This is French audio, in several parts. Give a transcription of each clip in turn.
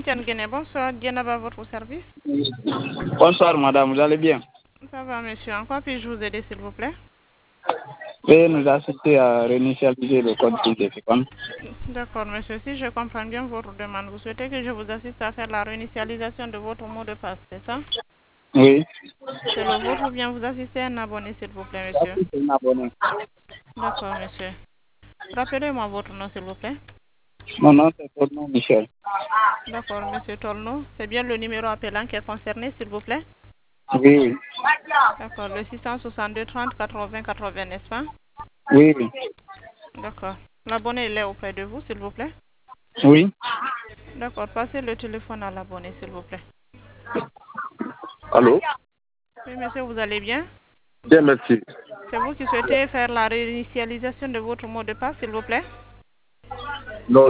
Lemtiane Guéné, bonsoir. Dienaba, votre service. Bonsoir madame, vous allez bien? Ça va monsieur, en quoi puis-je vous aider s'il vous plaît? Veuillez nous assister à réinitialiser le compte Téléphone. D'accord monsieur, si je comprends bien votre demande, vous souhaitez que je vous assiste à faire la réinitialisation de votre mot de passe, c'est ça? Oui. C'est le vôtre ou bien vous assistez à un abonné s'il vous plaît monsieur? Un abonné. D'accord monsieur. Rappelez-moi votre nom s'il vous plaît. Mon nom c'est Tournon Michel. D'accord monsieur Tolno, c'est bien le numéro appelant qui est concerné s'il vous plaît? Oui, oui. D'accord, le 662 30 80 80, n'est-ce pas? Oui, oui. D'accord. L'abonné il est auprès de vous s'il vous plaît? Oui. D'accord, passez le téléphone à l'abonné s'il vous plaît. Allô? Oui monsieur, vous allez bien? Bien, merci. C'est vous qui souhaitez faire la réinitialisation de votre mot de passe s'il vous plaît? Non.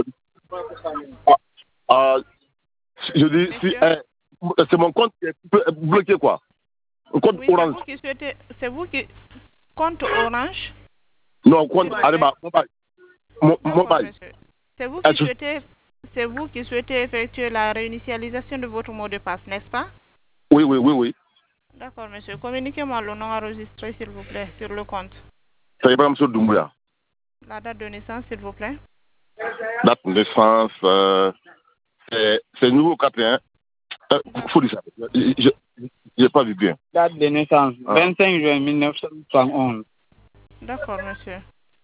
Ah, je dis, si, Monsieur? c'est mon compte qui est bloqué, quoi. Le compte Oui, Orange. c'est vous qui... Compte Orange? Non, compte Areba, mobile. D'accord, Mobile. monsieur. C'est vous qui souhaitez effectuer la réinitialisation de votre mot de passe, n'est-ce pas? Oui, oui, oui, oui. D'accord, monsieur. Communiquez-moi le nom enregistré, s'il vous plaît, sur le compte. C'est Ibrahim Sow Doumbouya. La date de naissance, s'il vous plaît. Date de naissance, c'est nouveau 41. Faut dire ça. Je n'ai pas vu bien. Date de naissance, 25 juin 1971. D'accord, monsieur.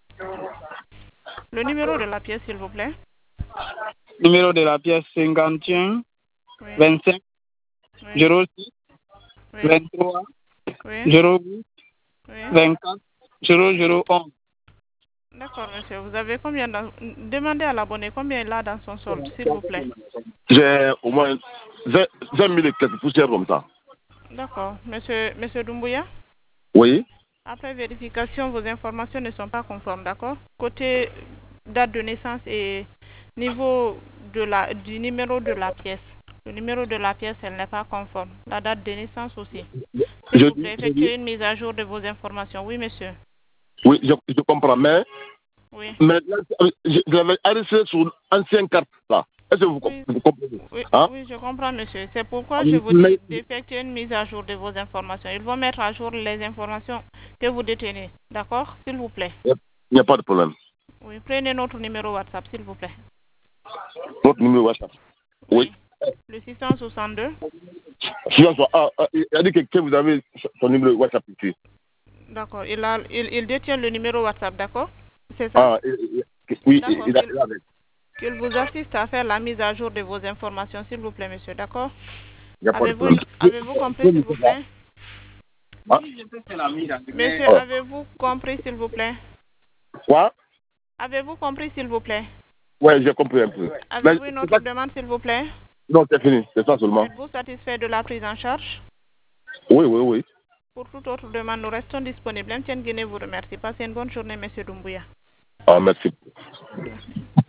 Le numéro de la pièce, s'il vous plaît. Numéro de la pièce 51 Oui. 25 Oui. 06 Oui. 23 Oui. 08 Oui. 24 0011. D'accord, monsieur. Vous avez combien demandez à l'abonné combien il a dans son solde, s'il vous plaît. J'ai au moins 20 000 et quelques poussières comme ça. D'accord. Monsieur Doumbouya? Oui. Après vérification, vos informations ne sont pas conformes, d'accord? Côté date de naissance et niveau du numéro de la pièce. Le numéro de la pièce, elle n'est pas conforme. La date de naissance aussi. S'il vous plaît, effectuez une mise à jour de vos informations. Oui, monsieur. Oui, je comprends, mais Oui. là, je l'avais arrêté sur l'ancienne carte là. Est-ce que vous comprenez? Oui, Hein? oui, je comprends, monsieur. C'est pourquoi je vous dis d'effectuer une mise à jour de vos informations. Ils vont mettre à jour les informations que vous détenez. D'accord? S'il vous plaît. Il n'y a pas de problème. Oui, prenez notre numéro WhatsApp, s'il vous plaît. Votre numéro WhatsApp. Oui. Le 662. Il a dit que vous avez son numéro WhatsApp ici. D'accord. Il détient le numéro WhatsApp, d'accord? C'est ça? Oui, D'accord. il a Qu'il vous assiste à faire la mise à jour de vos informations, s'il vous plaît, monsieur, d'accord? Il n'y a pas de problème. Avez-vous compris, s'il vous plaît? Ah. Monsieur, avez-vous compris, s'il vous plaît? Quoi? Avez-vous compris, s'il vous plaît? Oui, j'ai compris un peu. Avez-vous une autre demande, s'il vous plaît? Non, c'est fini, c'est ça seulement. Êtes-vous satisfait de la prise en charge? Oui, oui, oui. Pour toute autre demande, nous restons disponibles. Etienne Guéné vous remercie. Passez une bonne journée, monsieur Doumbouya. Ah, merci. Merci.